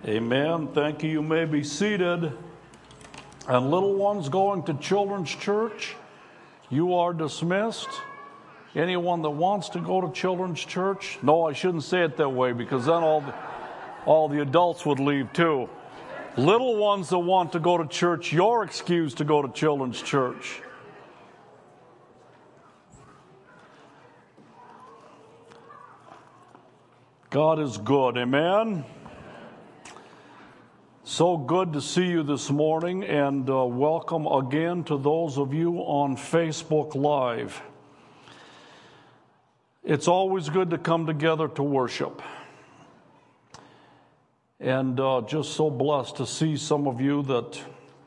Amen. Thank you. You may be seated. And little ones going to children's church, you are dismissed. Anyone that wants to go to children's church, no, I shouldn't say it that way because then all the adults would leave too. Little ones that want to go to church, you're excused to go to children's church. God is good. Amen. So good to see you this morning, and welcome again to those of you on Facebook Live. It's always good to come together to worship. And just so blessed to see some of you that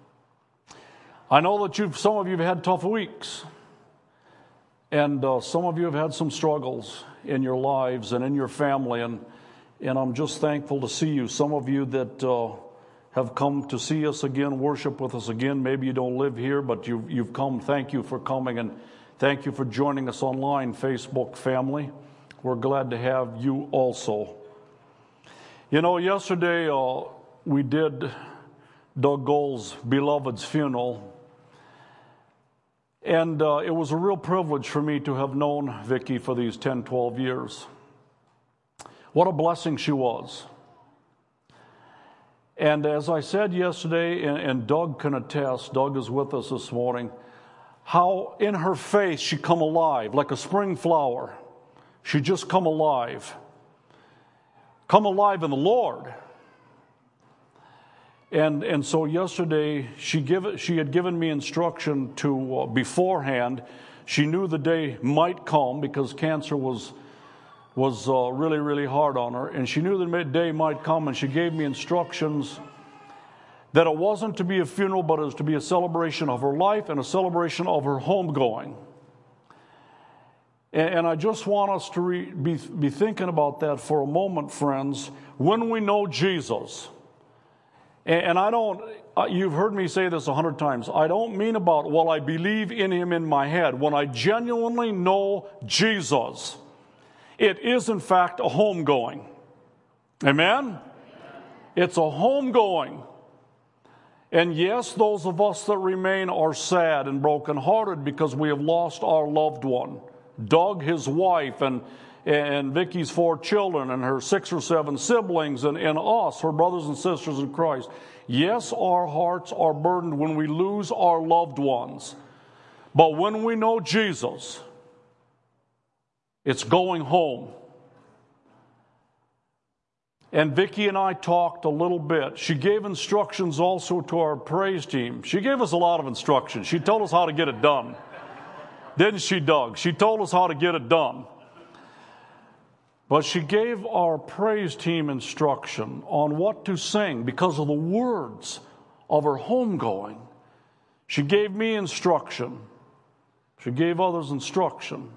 I know that some of you have had tough weeks, and some of you have had some struggles in your lives and in your family, and I'm just thankful to see you. Some of you that have come to see us again, worship with us again. Maybe you don't live here, but you've come. Thank you for coming, and thank you for joining us online, Facebook family. We're glad to have you also. You know, yesterday we did Doug Gold's beloved's funeral, and it was a real privilege for me to have known Vicki for these 10, 12 years. What a blessing she was. And as I said yesterday, and Doug can attest, Doug is with us this morning, how in her face she come alive, like a spring flower. She just come alive. Come alive in the Lord. And so yesterday, she had given me instruction to, beforehand, she knew the day might come because cancer was really, really hard on her. And she knew the day might come, and she gave me instructions that it wasn't to be a funeral, but it was to be a celebration of her life and a celebration of her homegoing. And I just want us to be thinking about that for a moment, friends. When we know Jesus, and I don't, you've heard me say this 100 times, I don't mean about, well, I believe in him in my head. When I genuinely know Jesus, it is in fact a homegoing. Amen? It's a homegoing. And yes, those of us that remain are sad and brokenhearted because we have lost our loved one. Doug, his wife, and Vicki's 4 children, and her 6 or 7 siblings, and us, her brothers and sisters in Christ. Yes, our hearts are burdened when we lose our loved ones. But when we know Jesus, it's going home. And Vicki and I talked a little bit. She gave instructions also to our praise team. She gave us a lot of instructions. She told us how to get it done. Didn't she, Doug? She told us how to get it done. But she gave our praise team instruction on what to sing because of the words of her homegoing. She gave me instruction. She gave others instruction.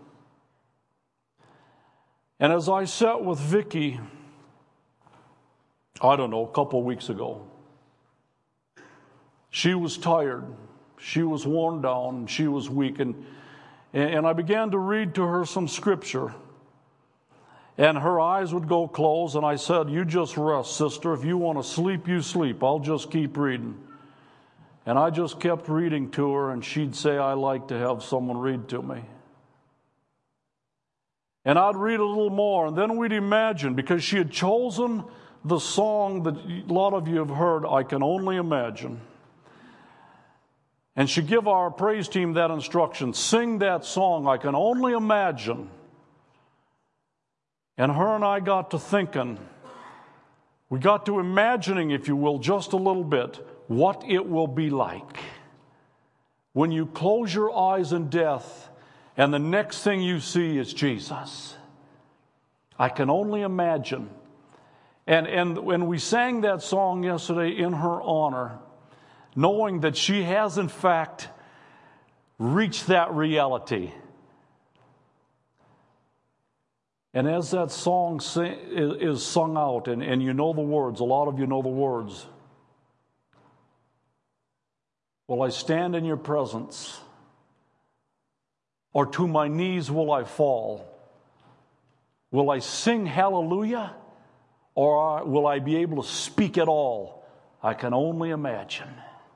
And as I sat with Vicki, I don't know, a couple of weeks ago, she was tired. She was worn down. She was weak. And I began to read to her some scripture. And her eyes would go closed. And I said, you just rest, sister. If you want to sleep, you sleep. I'll just keep reading. And I just kept reading to her. And she'd say, I like to have someone read to me. And I'd read a little more. And then we'd imagine, because she had chosen the song that a lot of you have heard, I Can Only Imagine. And she give our praise team that instruction, sing that song, I Can Only Imagine. And her and I got to thinking, we got to imagining, if you will, just a little bit, what it will be like when you close your eyes in death and the next thing you see is Jesus. I can only imagine. And when we sang that song yesterday in her honor, knowing that she has in fact reached that reality. And as that song is sung out, and you know the words, a lot of you know the words. Will I stand in your presence, or to my knees will I fall? Will I sing hallelujah? or will I be able to speak at all? I can only imagine.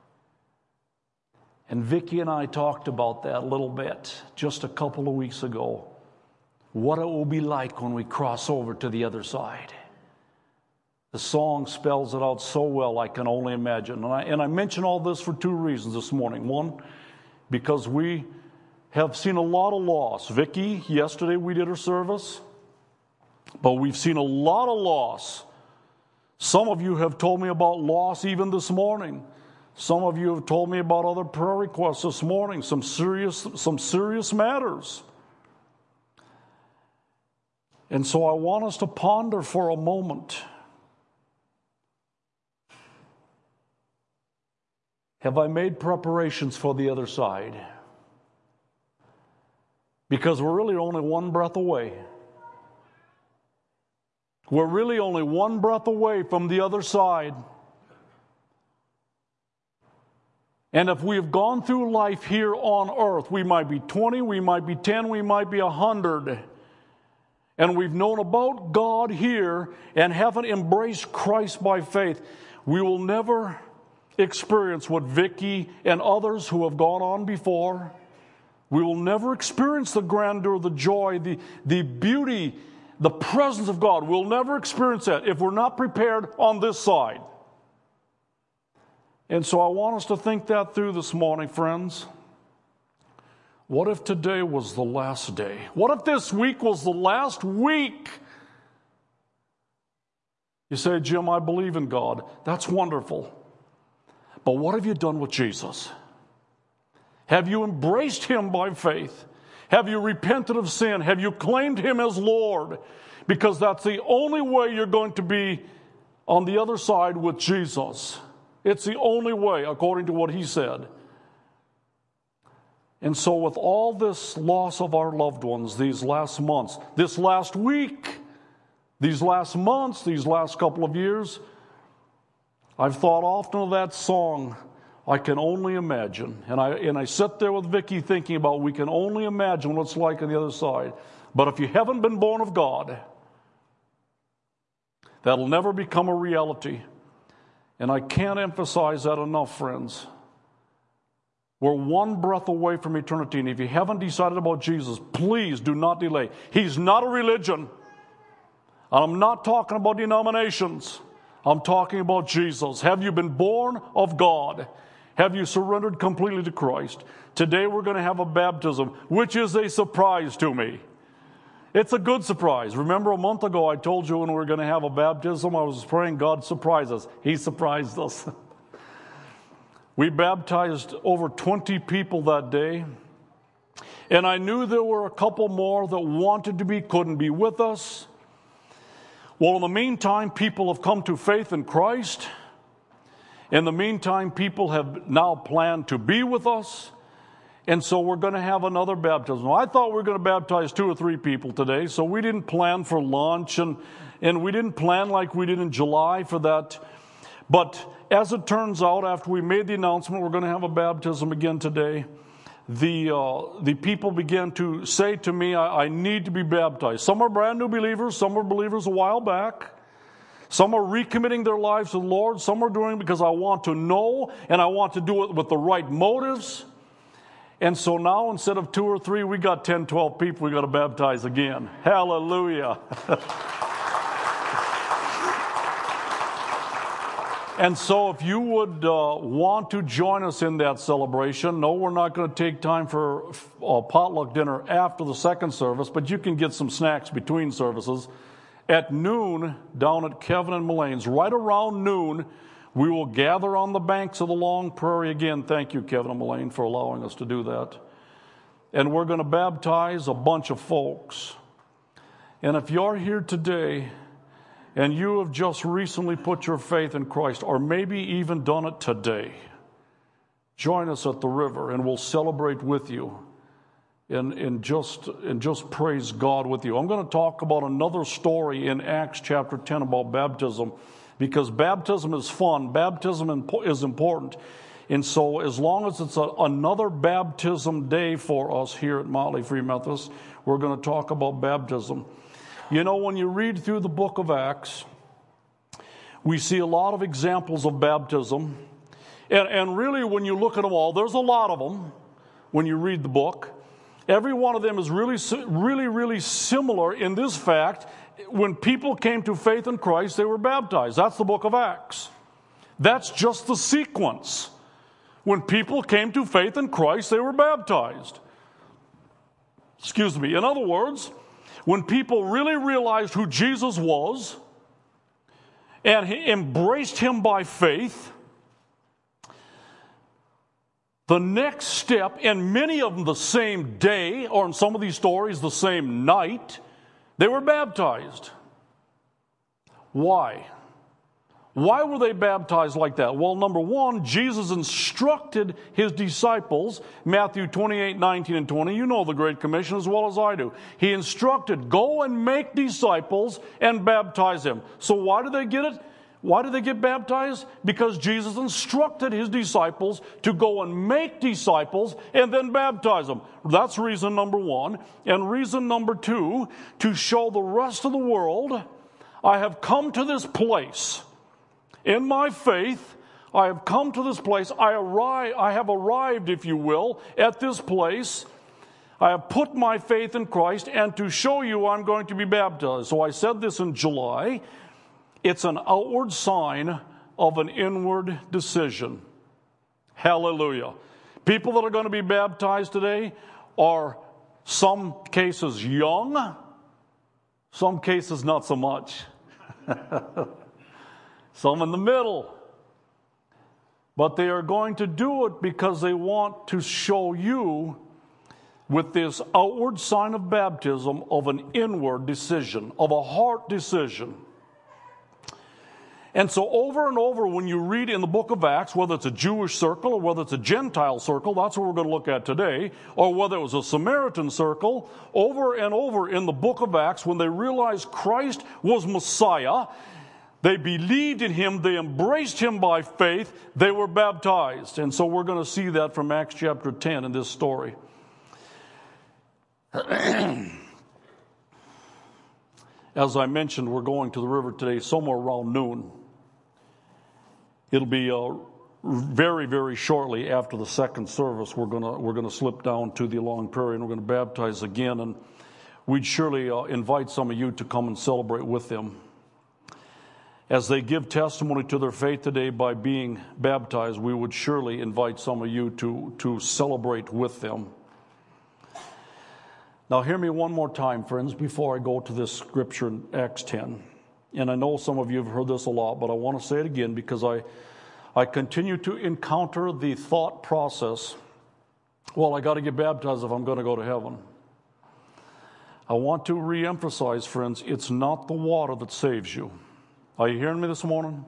And Vicki and I talked about that a little bit just a couple of weeks ago. What it will be like when we cross over to the other side. The song spells it out so well, I can only imagine. And I mention all this for two reasons this morning. One, because we have seen a lot of loss. Vicki, yesterday we did her service, but we've seen a lot of loss. Some of you have told me about loss even this morning. Some of you have told me about other prayer requests this morning, some serious matters. And so I want us to ponder for a moment. Have I made preparations for the other side? Because we're really only one breath away. We're really only one breath away from the other side. And if we have gone through life here on earth, we might be 20, we might be 10, we might be 100. And we've known about God here and haven't embraced Christ by faith, we will never experience what Vicki and others who have gone on before. We will never experience the grandeur, the joy, the beauty, the presence of God. We'll never experience that if we're not prepared on this side. And so I want us to think that through this morning, friends. What if today was the last day? What if this week was the last week? You say, Jim, I believe in God. That's wonderful. But what have you done with Jesus? Have you embraced Him by faith? Have you repented of sin? Have you claimed Him as Lord? Because that's the only way you're going to be on the other side with Jesus. It's the only way, according to what He said. And so with all this loss of our loved ones these last months, this last week, these last months, these last couple of years, I've thought often of that song, I Can Only Imagine. And I sit there with Vicki thinking about we can only imagine what it's like on the other side. But if you haven't been born of God, that'll never become a reality. And I can't emphasize that enough, friends. We're one breath away from eternity. And if you haven't decided about Jesus, please do not delay. He's not a religion. I'm not talking about denominations. I'm talking about Jesus. Have you been born of God? Have you surrendered completely to Christ? Today we're going to have a baptism, which is a surprise to me. It's a good surprise. Remember a month ago I told you when we were going to have a baptism, I was praying God surprise us. He surprised us. We baptized over 20 people that day. And I knew there were a couple more that wanted to be, couldn't be with us. Well, in the meantime, people have come to faith in Christ. In the meantime, people have now planned to be with us. And so we're going to have another baptism. I thought we were going to baptize 2 or 3 people today, so we didn't plan for lunch, and we didn't plan like we did in July for that. But as it turns out, after we made the announcement we're going to have a baptism again today, the people began to say to me, I need to be baptized. Some are brand new believers. Some were believers a while back. Some are recommitting their lives to the Lord. Some are doing it because I want to know and I want to do it with the right motives. And so now instead of 2 or 3, we got 10, 12 people we got to baptize again. Hallelujah. And so if you would want to join us in that celebration, no, we're not going to take time for a potluck dinner after the second service, but you can get some snacks between services. At noon, down at Kevin and Mullane's, right around noon, we will gather on the banks of the Long Prairie again. Thank you, Kevin and Mullane, for allowing us to do that. And we're going to baptize a bunch of folks. And if you're here today and you have just recently put your faith in Christ, or maybe even done it today, join us at the river and we'll celebrate with you and just praise God with you. I'm going to talk about another story in Acts chapter 10 about baptism, because baptism is fun. Baptism is important. And so as long as it's another baptism day for us here at Motley Free Methodist, we're going to talk about baptism. You know, when you read through the book of Acts, we see a lot of examples of baptism. And really, when you look at them all, there's a lot of them when you read the book. Every one of them is really similar in this fact. When people came to faith in Christ, they were baptized. That's the book of Acts. That's just the sequence. When people came to faith in Christ, they were baptized. Excuse me. In other words, when people really realized who Jesus was and embraced him by faith, the next step, and many of them the same day, or in some of these stories the same night, they were baptized. Why? Why were they baptized like that? Well, number one, Jesus instructed his disciples, Matthew 28, 19 and 20. You know the Great Commission as well as I do. He instructed, go and make disciples and baptize them. So why did they get it? Why did they get baptized? Because Jesus instructed his disciples to go and make disciples and then baptize them. That's reason number one. And reason number two, to show the rest of the world, I have come to this place. In my faith, I have come to this place. I have arrived, if you will, at this place. I have put my faith in Christ, and to show you I'm going to be baptized. So I said this in July. It's an outward sign of an inward decision. Hallelujah. People that are going to be baptized today are some cases young, some cases not so much. Some in the middle. But they are going to do it because they want to show you with this outward sign of baptism of an inward decision, of a heart decision. And so over and over when you read in the book of Acts, whether it's a Jewish circle or whether it's a Gentile circle, that's what we're going to look at today, or whether it was a Samaritan circle, over and over in the book of Acts, when they realized Christ was Messiah, they believed in him, they embraced him by faith, they were baptized. And so we're going to see that from Acts chapter 10 in this story. As I mentioned, we're going to the river today somewhere around noon. It'll be very shortly after the second service. We're gonna slip down to the Long Prairie and we're going to baptize again. And we'd surely invite some of you to come and celebrate with them. As they give testimony to their faith today by being baptized, we would surely invite some of you to celebrate with them. Now hear me one more time, friends, before I go to this scripture in Acts 10. And I know some of you have heard this a lot, but I want to say it again because I continue to encounter the thought process, well, I got to get baptized if I'm going to go to heaven. I want to reemphasize, friends, it's not the water that saves you. Are you hearing me this morning?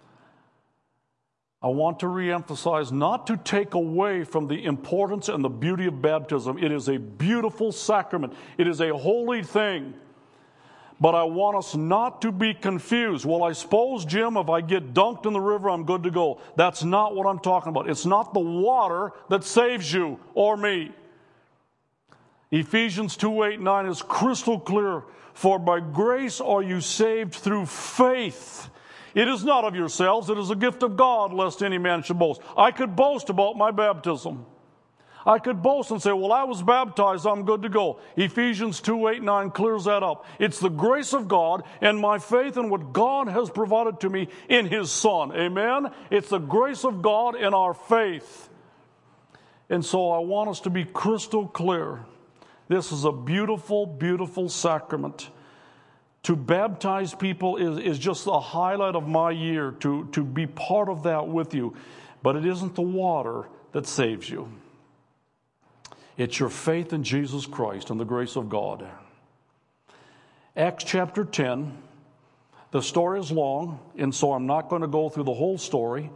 I want to reemphasize, not to take away from the importance and the beauty of baptism. It is a beautiful sacrament. It is a holy thing. But I want us not to be confused. Well, I suppose, Jim, if I get dunked in the river, I'm good to go. That's not what I'm talking about. It's not the water that saves you or me. Ephesians 2:8-9 is crystal clear. For by grace are you saved through faith. It is not of yourselves, it is a gift of God, lest any man should boast. I could boast about my baptism. I could boast and say, well, I was baptized, I'm good to go. Ephesians 2:8-9 clears that up. It's the grace of God and my faith in what God has provided to me in His Son. Amen? It's the grace of God and our faith. And so I want us to be crystal clear. This is a beautiful, beautiful sacrament. To baptize people is just the highlight of my year, to be part of that with you. But it isn't the water that saves you. It's your faith in Jesus Christ and the grace of God. Acts chapter 10, the story is long, and so I'm not going to go through the whole story.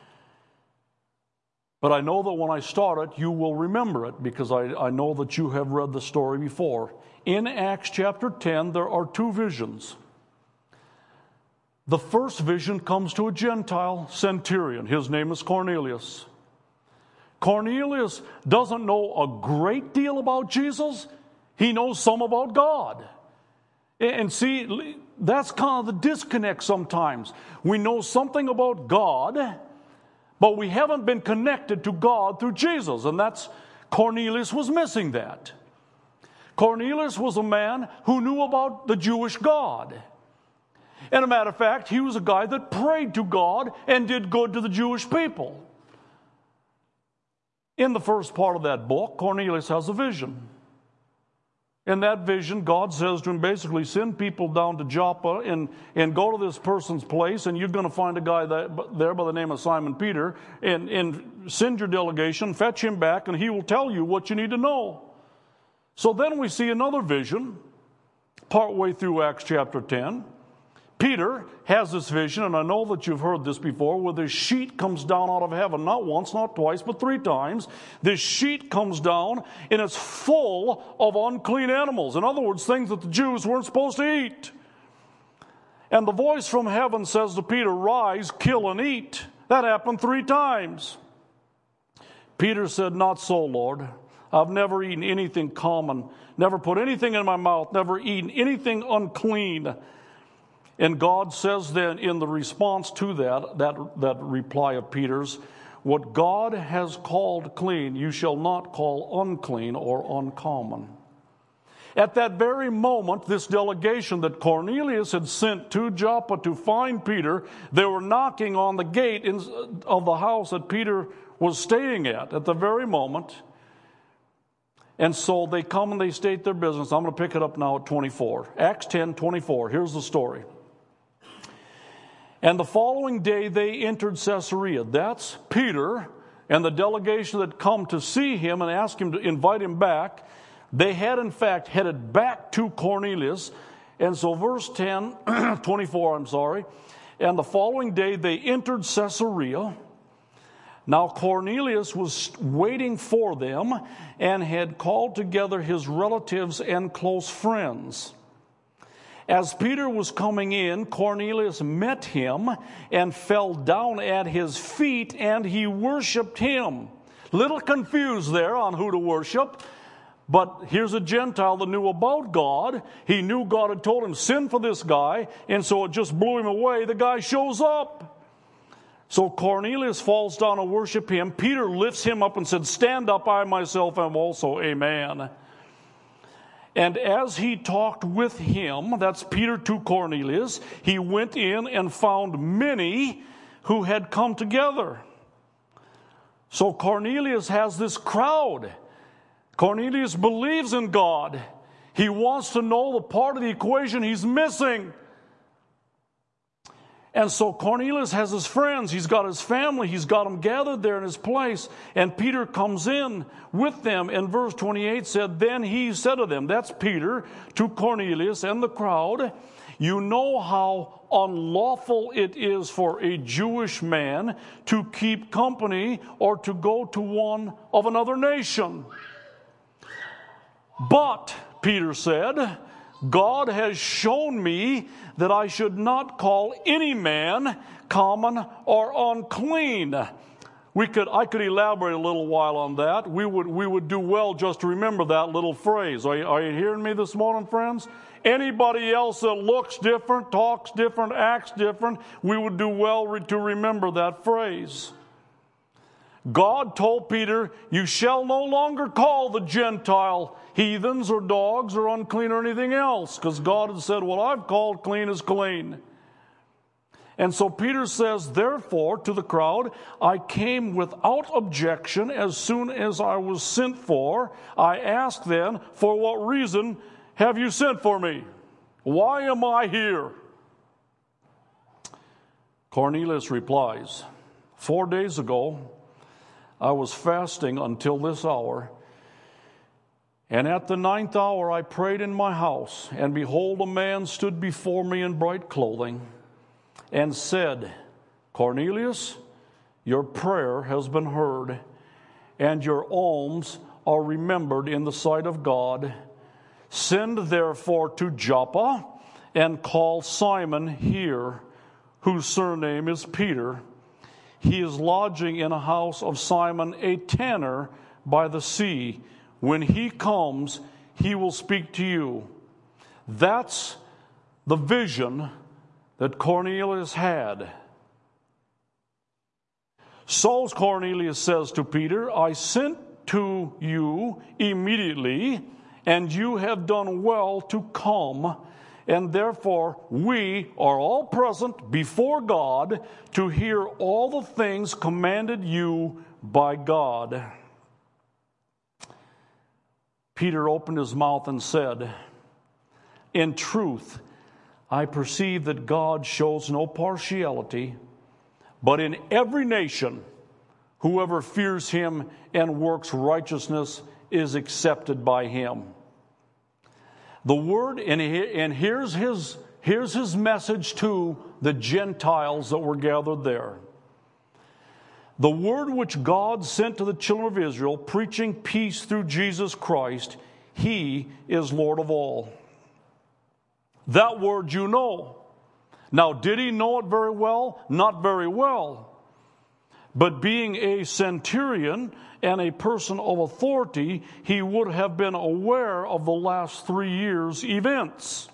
But I know that when I start it, you will remember it because I know that you have read the story before. In Acts chapter 10, there are two visions. The first vision comes to a Gentile centurion. His name is Cornelius. Cornelius doesn't know a great deal about Jesus. He knows some about God. And see, that's kind of the disconnect sometimes. We know something about God, but we haven't been connected to God through Jesus. And Cornelius was missing that. Cornelius was a man who knew about the Jewish God. And a matter of fact, he was a guy that prayed to God and did good to the Jewish people. In the first part of that book, Cornelius has a vision. In that vision, God says to him, basically, send people down to Joppa and go to this person's place, and you're going to find a guy there by the name of Simon Peter, and send your delegation, fetch him back, and he will tell you what you need to know. So then we see another vision, partway through Acts chapter 10. Peter has this vision, and I know that you've heard this before, where this sheet comes down out of heaven, not once, not twice, but 3 times. This sheet comes down, and it's full of unclean animals. In other words, things that the Jews weren't supposed to eat. And the voice from heaven says to Peter, rise, kill, and eat. That happened 3 times. Peter said, not so, Lord. I've never eaten anything common, never put anything in my mouth, never eaten anything unclean. And God says then in the response to that reply of Peter's, what God has called clean, you shall not call unclean or uncommon. At that very moment, this delegation that Cornelius had sent to Joppa to find Peter, they were knocking on the gate of the house that Peter was staying at the very moment. And so they come and they state their business. I'm going to pick it up now at 24. Acts 10:24. Here's the story. And the following day they entered Caesarea. That's Peter and the delegation that come to see him and ask him to invite him back. They had in fact headed back to Cornelius. And so verse 24, and the following day they entered Caesarea. Now Cornelius was waiting for them and had called together his relatives and close friends. As Peter was coming in, Cornelius met him and fell down at his feet, and he worshiped him. Little confused there on who to worship, but here's a Gentile that knew about God. He knew God had told him, send for this guy, and so it just blew him away. The guy shows up. So Cornelius falls down and worship him. Peter lifts him up and said, stand up, I myself am also a man. And as he talked with him, that's Peter to Cornelius, he went in and found many who had come together. So Cornelius has this crowd. Cornelius believes in God. He wants to know the part of the equation he's missing. And so Cornelius has his friends, he's got his family, he's got them gathered there in his place. And Peter comes in with them. And verse 28 said, then he said to them, that's Peter, to Cornelius and the crowd, you know how unlawful it is for a Jewish man to keep company or to go to one of another nation. But, Peter said, God has shown me that I should not call any man common or unclean. I could elaborate a little while on that. We would do well just to remember that little phrase. Are you hearing me this morning, friends? Anybody else that looks different, talks different, acts different, we would do well to remember that phrase. God told Peter, you shall no longer call the Gentile heathens or dogs or unclean or anything else, because God had said, what I've called clean is clean. And so Peter says, therefore, to the crowd, I came without objection as soon as I was sent for. I asked then, for what reason have you sent for me? Why am I here? Cornelius replies, 4 days ago, I was fasting until this hour, and at the 9th hour I prayed in my house, and behold, a man stood before me in bright clothing, and said, Cornelius, your prayer has been heard, and your alms are remembered in the sight of God. Send therefore to Joppa, and call Simon here, whose surname is Peter. He is lodging in a house of Simon a tanner by the sea. When he comes, he will speak to you. That's the vision that Cornelius had. So Cornelius says to Peter, I sent to you immediately, and you have done well to come, and therefore we are all present before God to hear all the things commanded you by God. Peter opened his mouth and said, in truth, I perceive that God shows no partiality, but in every nation, whoever fears him and works righteousness is accepted by him. The word, and here's his message to the Gentiles that were gathered there. The word which God sent to the children of Israel, preaching peace through Jesus Christ, he is Lord of all. That word you know. Now, did he know it very well? Not very well. But being a centurion and a person of authority, he would have been aware of the last 3 years' events.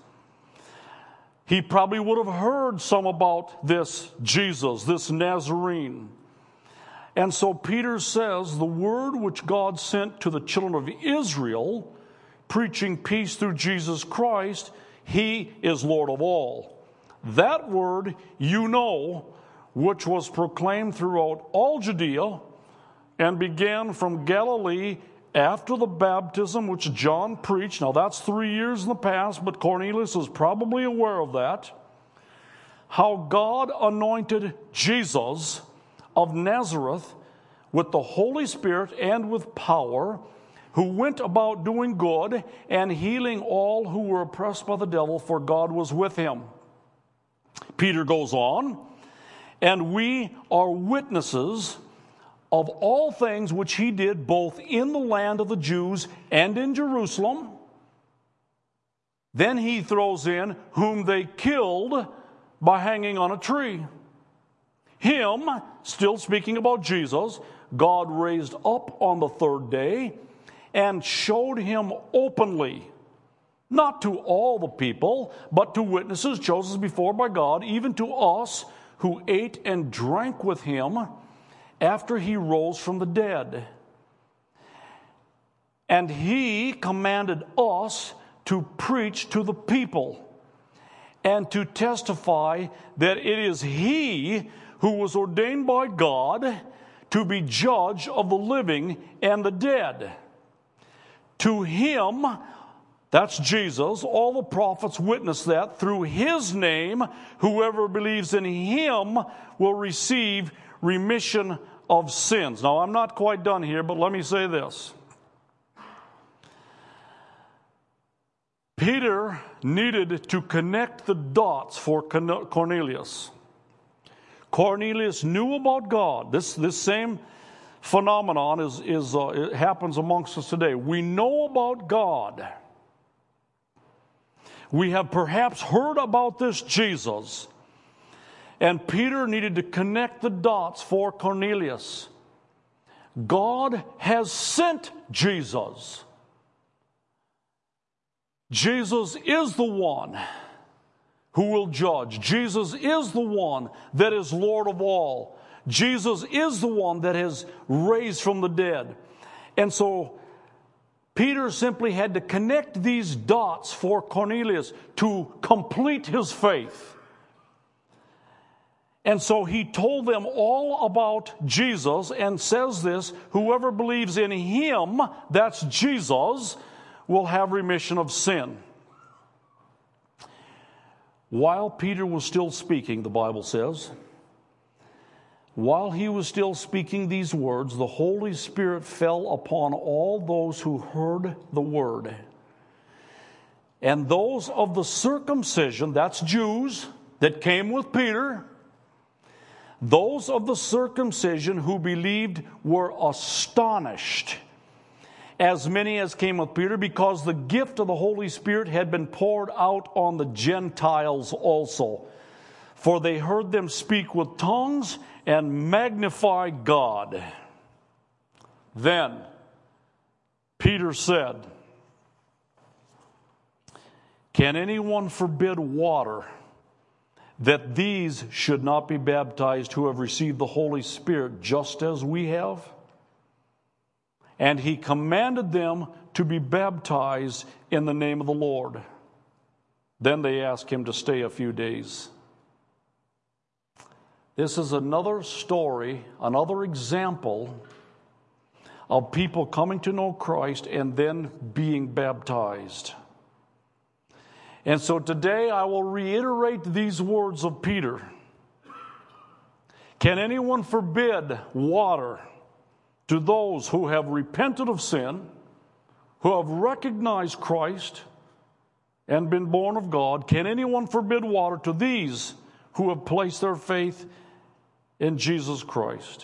He probably would have heard some about this Jesus, this Nazarene. And so Peter says, the word which God sent to the children of Israel, preaching peace through Jesus Christ, he is Lord of all. That word you know, which was proclaimed throughout all Judea and began from Galilee after the baptism which John preached. Now that's 3 years in the past, but Cornelius is probably aware of that. How God anointed Jesus of Nazareth with the Holy Spirit and with power, who went about doing good and healing all who were oppressed by the devil, for God was with him. Peter goes on, and we are witnesses of all things which he did both in the land of the Jews and in Jerusalem. Then he throws in, whom they killed by hanging on a tree. Him, still speaking about Jesus, God raised up on the third day and showed him openly, not to all the people, but to witnesses chosen before by God, even to us who ate and drank with him after he rose from the dead. And he commanded us to preach to the people and to testify that it is he who was ordained by God to be judge of the living and the dead. To him, that's Jesus, all the prophets witness that through his name, whoever believes in him will receive remission of sins. Now, I'm not quite done here, but let me say this. Peter needed to connect the dots for Cornelius. Cornelius knew about God. This same phenomenon it happens amongst us today. We know about God. We have perhaps heard about this Jesus. And Peter needed to connect the dots for Cornelius. God has sent Jesus. Jesus is the one who will judge. Jesus is the one that is Lord of all. Jesus is the one that has raised from the dead. And so Peter simply had to connect these dots for Cornelius to complete his faith. And so he told them all about Jesus and says this, whoever believes in him, that's Jesus, will have remission of sin. While Peter was still speaking, the Bible says, while he was still speaking these words, the Holy Spirit fell upon all those who heard the word. And those of the circumcision, that's Jews, that came with Peter, those of the circumcision who believed were astonished, as many as came with Peter, because the gift of the Holy Spirit had been poured out on the Gentiles also. For they heard them speak with tongues and magnify God. Then Peter said, Can anyone forbid water that these should not be baptized who have received the Holy Spirit just as we have? And he commanded them to be baptized in the name of the Lord. Then they asked him to stay a few days. This is another story, another example of people coming to know Christ and then being baptized. And so today I will reiterate these words of Peter. Can anyone forbid water to those who have repented of sin, who have recognized Christ and been born of God? Can anyone forbid water to these who have placed their faith in Jesus Christ?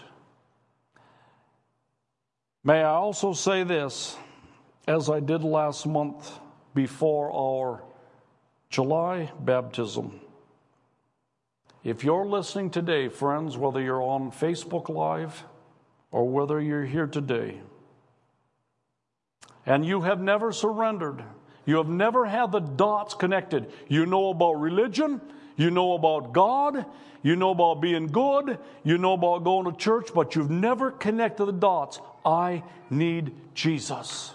May I also say this, as I did last month before our July baptism. If you're listening today, friends, whether you're on Facebook Live or whether you're here today, and you have never surrendered, you have never had the dots connected. You know about religion, you know about God, you know about being good, you know about going to church, but you've never connected the dots. I need Jesus.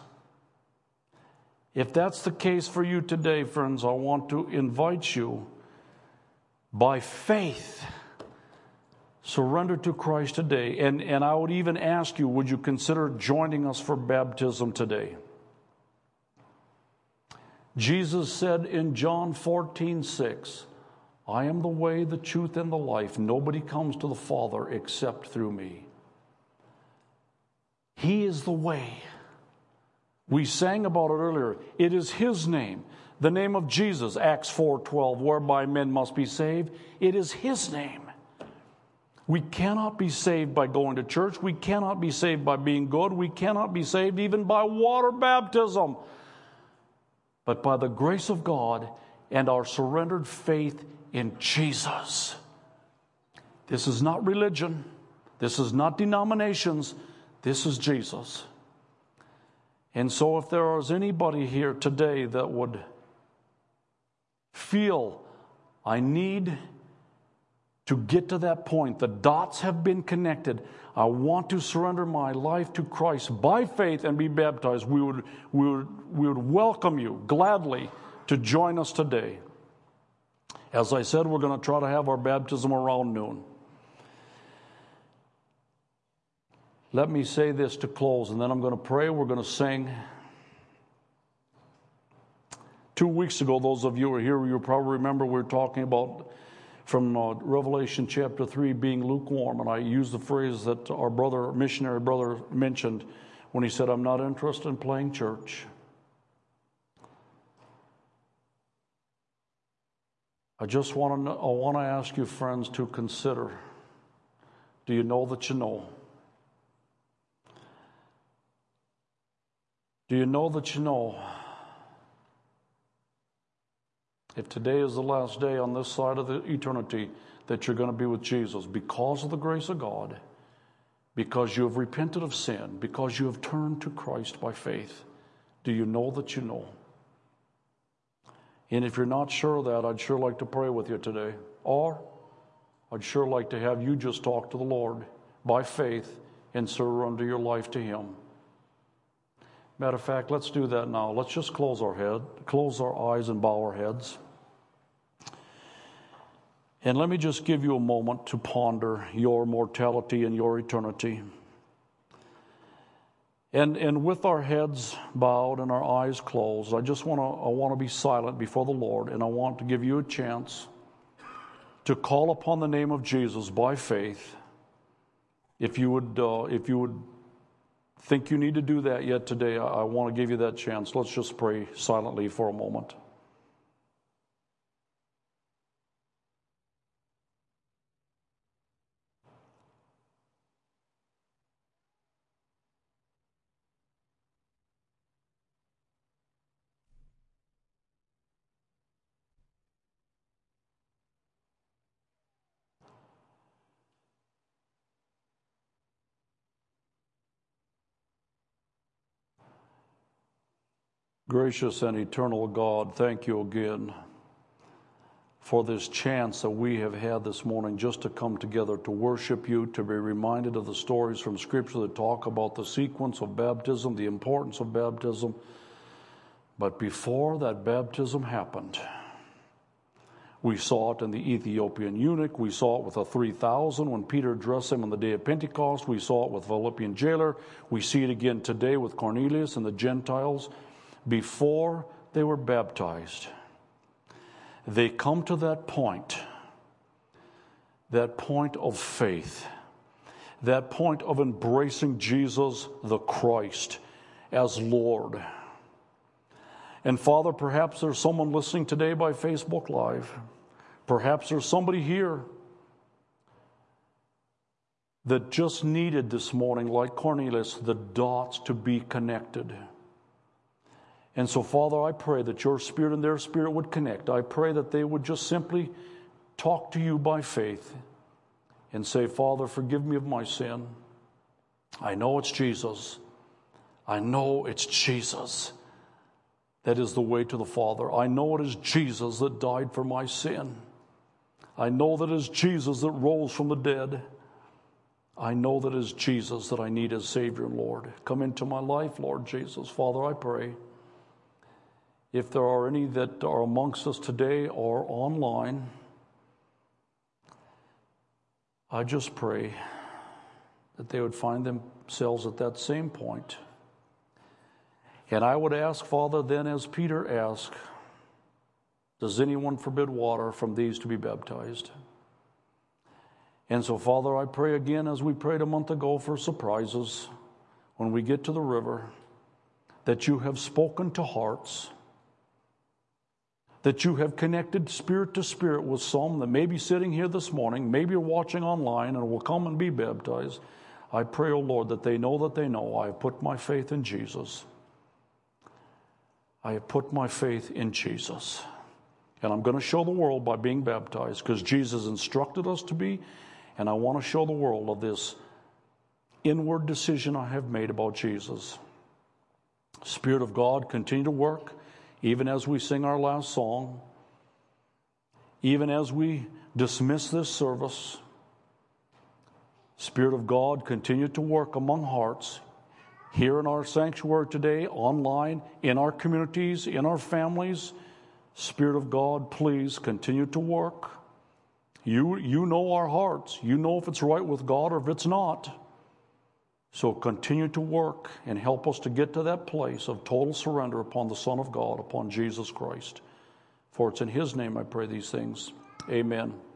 If that's the case for you today, friends, I want to invite you by faith, surrender to Christ today. And I would even ask you, would you consider joining us for baptism today? Jesus said in John 14:6, I am the way, the truth, and the life. Nobody comes to the Father except through me. He is the way. We sang about it earlier. It is His name, the name of Jesus, Acts 4:12, whereby men must be saved. It is His name. We cannot be saved by going to church. We cannot be saved by being good. We cannot be saved even by water baptism. But by the grace of God and our surrendered faith in Jesus. This is not religion. This is not denominations. This is Jesus. And so if there is anybody here today that would feel, I need to get to that point, the dots have been connected, I want to surrender my life to Christ by faith and be baptized, we would welcome you gladly to join us today. As I said, we're going to try to have our baptism around noon. Let me say this to close, and then I'm going to pray. We're going to sing. 2 weeks ago, those of you who are here, you probably remember we were talking about from Revelation chapter 3 being lukewarm. And I used the phrase that our brother, missionary brother, mentioned when he said, I'm not interested in playing church. I want to ask you, friends, to consider, do you know that you know? Do you know that you know? If today is the last day on this side of the eternity that you're going to be with Jesus because of the grace of God, because you have repented of sin, because you have turned to Christ by faith, do you know that you know? And if you're not sure of that, I'd sure like to pray with you today. Or I'd sure like to have you just talk to the Lord by faith and surrender your life to Him. Matter of fact, let's do that now. Let's just close our eyes and bow our heads. And let me just give you a moment to ponder your mortality and your eternity. And with our heads bowed and our eyes closed, I want to be silent before the Lord, and I want to give you a chance to call upon the name of Jesus by faith. If you would think you need to do that yet today, I want to give you that chance. Let's just pray silently for a moment. Gracious and eternal God, thank you again for this chance that we have had this morning just to come together to worship you, to be reminded of the stories from Scripture that talk about the sequence of baptism, the importance of baptism. But before that baptism happened, we saw it in the Ethiopian eunuch. We saw it with the 3,000 when Peter addressed them on the day of Pentecost. We saw it with Philippian jailer. We see it again today with Cornelius and the Gentiles. Before they were baptized, they come to that point of faith, that point of embracing Jesus the Christ as Lord. And Father, perhaps there's someone listening today by Facebook Live. Perhaps there's somebody here that just needed this morning, like Cornelius, the dots to be connected. And so, Father, I pray that your spirit and their spirit would connect. I pray that they would just simply talk to you by faith and say, Father, forgive me of my sin. I know it's Jesus. I know it's Jesus that is the way to the Father. I know it is Jesus that died for my sin. I know that it is Jesus that rose from the dead. I know that it is Jesus that I need as Savior and Lord. Come into my life, Lord Jesus. Father, I pray, if there are any that are amongst us today or online, I just pray that they would find themselves at that same point. And I would ask, Father, then as Peter asked, does anyone forbid water from these to be baptized? And so, Father, I pray again, as we prayed a month ago for surprises, when we get to the river, that you have spoken to hearts, that you have connected spirit to spirit with some that may be sitting here this morning, maybe you're watching online and will come and be baptized. I pray, O Lord, that they know I have put my faith in Jesus. I have put my faith in Jesus. And I'm going to show the world by being baptized because Jesus instructed us to be, and I want to show the world of this inward decision I have made about Jesus. Spirit of God, continue to work. Even as we sing our last song, even as we dismiss this service, Spirit of God, continue to work among hearts, here in our sanctuary today, online, in our communities, in our families. Spirit of God, please continue to work. You know our hearts. You know if it's right with God or if it's not. So continue to work and help us to get to that place of total surrender upon the Son of God, upon Jesus Christ. For it's in His name I pray these things. Amen.